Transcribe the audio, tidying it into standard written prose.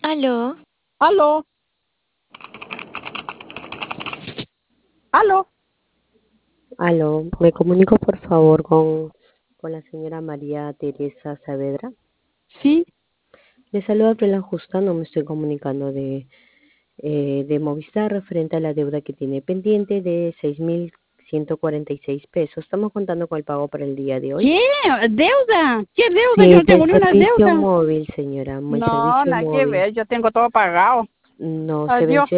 Aló, Aló, aló. Aló, me comunico por favor con la señora María Teresa Saavedra. Sí, Le saluda Prela Justa, no me estoy comunicando de Movistar referente a la deuda que tiene pendiente de 6.146 pesos. Estamos contando con el pago para el día de hoy. ¿qué? ¿Deuda? ¿Qué deuda? Yo Sí, no tengo del ni una servicio deuda. móvil, señora, el No, servicio nada que móvil. ver, yo tengo todo pagado. No, se Adiós. venció